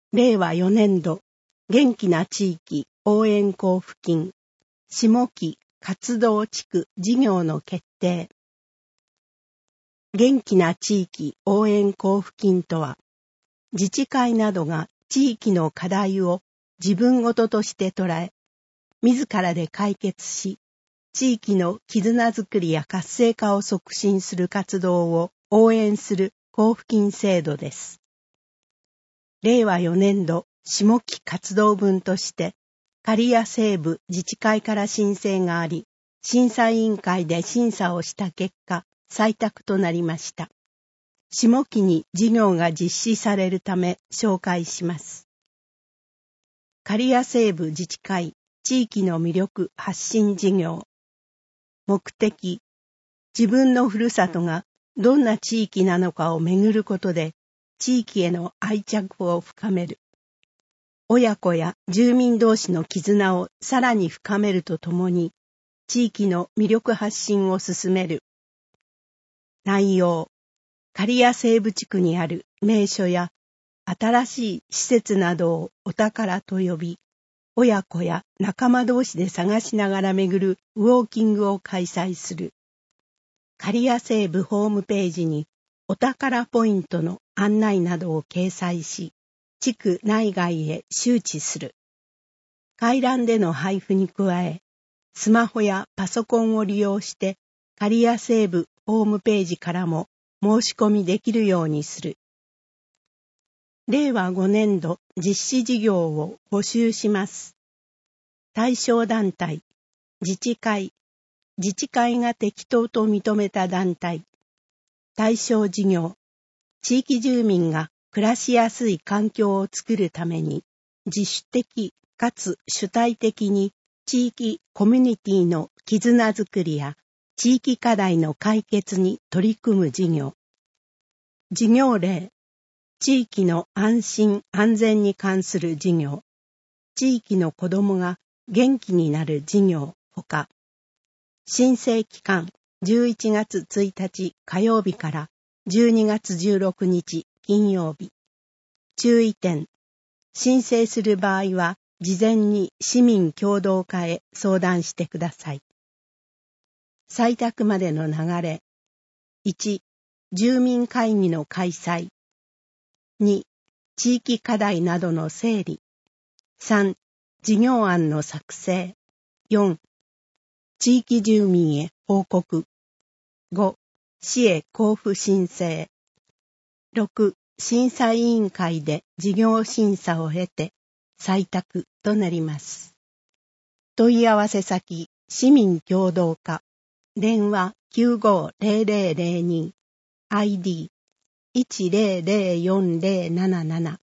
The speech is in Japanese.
令和4年度元気な地域応援交付金下期活動地区事業の決定。元気な地域応援交付金とは、自治会などが地域の課題を自分ごととして捉え、自らで解決し、地域の絆づくりや活性化を促進する活動を応援する交付金制度です。令和4年度下期活動分として、刈谷西部自治会から申請があり、審査委員会で審査をした結果、採択となりました。下期に事業が実施されるため紹介します。刈谷西部自治会地域の魅力発信事業。目的、自分のふるさとがどんな地域なのかを巡ることで、地域への愛着を深める。親子や住民同士の絆をさらに深めるとともに、地域の魅力発信を進める。内容、刈谷西部地区にある名所や新しい施設などをお宝と呼び、親子や仲間同士で探しながら巡るウォーキングを開催する。刈谷西部ホームページにお宝ポイントの案内などを掲載し、地区内外へ周知する。回覧での配布に加え、スマホやパソコンを利用して刈谷西部ホームページからも申し込みできるようにする。令和5年度実施事業を募集します。対象団体、自治会が適当と認めた団体。対象事業、地域住民が暮らしやすい環境を作るために、自主的かつ主体的に地域コミュニティの絆づくりや地域課題の解決に取り組む事業。事業例、地域の安心安全に関する事業。地域の子どもが元気になる事業ほか、申請期間11月1日火曜日から12月16日金曜日。注意点、申請する場合は事前に市民協働課へ相談してください。採択までの流れ。1、住民会議の開催。2、地域課題などの整理。3、事業案の作成。4、地域住民へ報告。5、市へ交付申請。6、審査委員会で事業審査を経て採択となります。問い合わせ先、市民協働課。電話 950002 ID 10040077